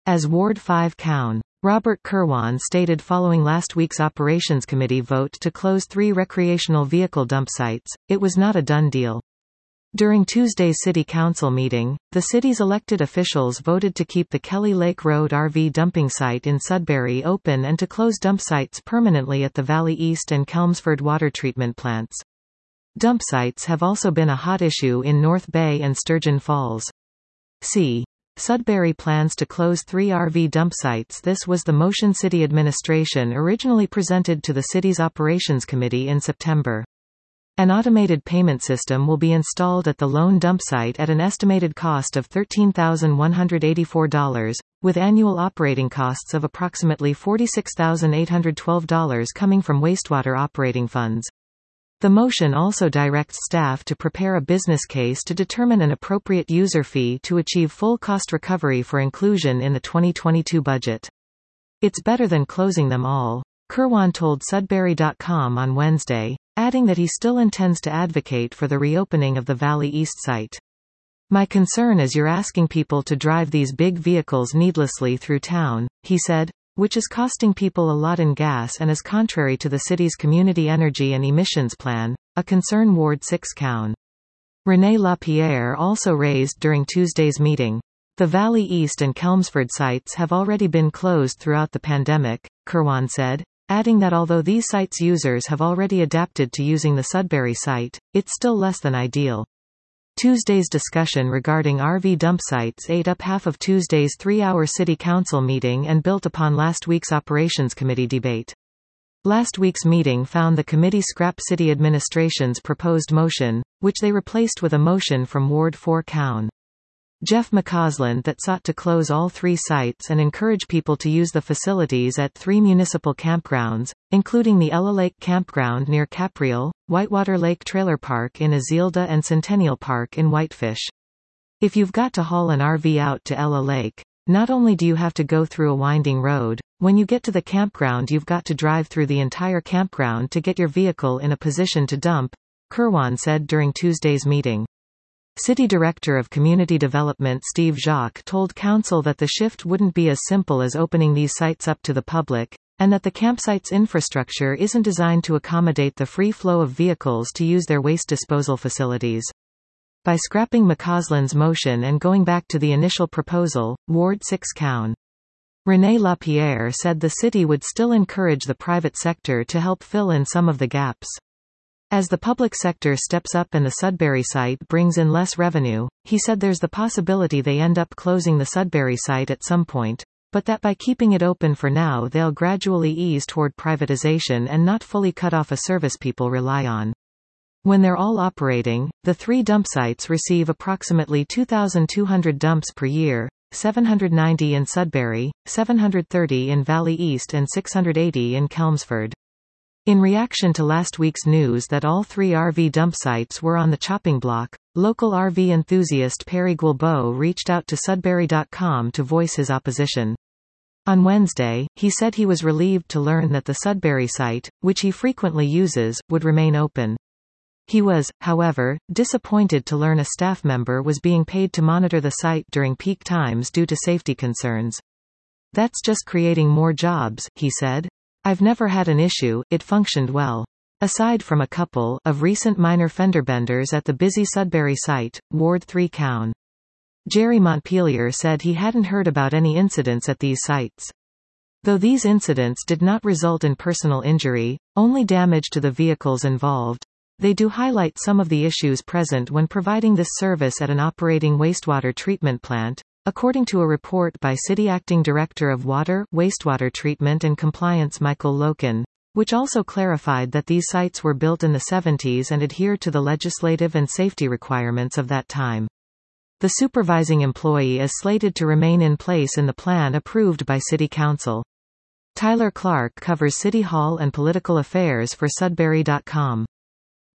as Ward 5 Cown. Robert Kirwan stated following last week's Operations Committee vote to close 3 recreational vehicle dump sites, it was not a done deal. During Tuesday's City Council meeting, the city's elected officials voted to keep the Kelly Lake Road RV dumping site in Sudbury open and to close dump sites permanently at the Valley East and Chelmsford water treatment plants. Dump sites have also been a hot issue in North Bay and Sturgeon Falls. C. Sudbury plans to close 3 RV dump sites. This was the motion city administration originally presented to the city's Operations Committee in September. An automated payment system will be installed at the lone dump site at an estimated cost of $13,184, with annual operating costs of approximately $46,812 coming from wastewater operating funds. The motion also directs staff to prepare a business case to determine an appropriate user fee to achieve full cost recovery for inclusion in the 2022 budget. It's better than closing them all, Kirwan told Sudbury.com on Wednesday, adding that he still intends to advocate for the reopening of the Valley East site. My concern is you're asking people to drive these big vehicles needlessly through town, he said, which is costing people a lot in gas and is contrary to the city's community energy and emissions plan, a concern Ward 6 Cown. René Lapierre also raised during Tuesday's meeting. The Valley East and Chelmsford sites have already been closed throughout the pandemic, Kirwan said, adding that although these sites' users have already adapted to using the Sudbury site, it's still less than ideal. Tuesday's discussion regarding RV dump sites ate up half of Tuesday's 3-hour City Council meeting and built upon last week's Operations Committee debate. Last week's meeting found the committee scrap city administration's proposed motion, which they replaced with a motion from Ward 4 Cown. Jeff McCausland that sought to close all 3 sites and encourage people to use the facilities at 3 municipal campgrounds, including the Ella Lake Campground near Capriel, Whitewater Lake Trailer Park in Azilda and Centennial Park in Whitefish. If you've got to haul an RV out to Ella Lake, not only do you have to go through a winding road, when you get to the campground you've got to drive through the entire campground to get your vehicle in a position to dump, Kirwan said during Tuesday's meeting. City Director of Community Development Steve Jacques told Council that the shift wouldn't be as simple as opening these sites up to the public, and that the campsite's infrastructure isn't designed to accommodate the free flow of vehicles to use their waste disposal facilities. By scrapping McCausland's motion and going back to the initial proposal, Ward 6 Cown. René Lapierre said the city would still encourage the private sector to help fill in some of the gaps. As the public sector steps up and the Sudbury site brings in less revenue, he said there's the possibility they end up closing the Sudbury site at some point, but that by keeping it open for now they'll gradually ease toward privatization and not fully cut off a service people rely on. When they're all operating, the 3 dump sites receive approximately 2,200 dumps per year, 790 in Sudbury, 730 in Valley East and 680 in Chelmsford. In reaction to last week's news that all 3 RV dump sites were on the chopping block, local RV enthusiast Perry Guilbeault reached out to Sudbury.com to voice his opposition. On Wednesday, he said he was relieved to learn that the Sudbury site, which he frequently uses, would remain open. He was, however, disappointed to learn a staff member was being paid to monitor the site during peak times due to safety concerns. That's just creating more jobs, he said. I've never had an issue, it functioned well. Aside from a couple of recent minor fender benders at the busy Sudbury site, Ward 3 Cown. Jerry Montpelier said he hadn't heard about any incidents at these sites. Though these incidents did not result in personal injury, only damage to the vehicles involved, they do highlight some of the issues present when providing this service at an operating wastewater treatment plant, according to a report by City Acting Director of Water, Wastewater Treatment and Compliance Michael Loken, which also clarified that these sites were built in the 70s and adhere to the legislative and safety requirements of that time. The supervising employee is slated to remain in place in the plan approved by City Council. Tyler Clark covers City Hall and political affairs for Sudbury.com.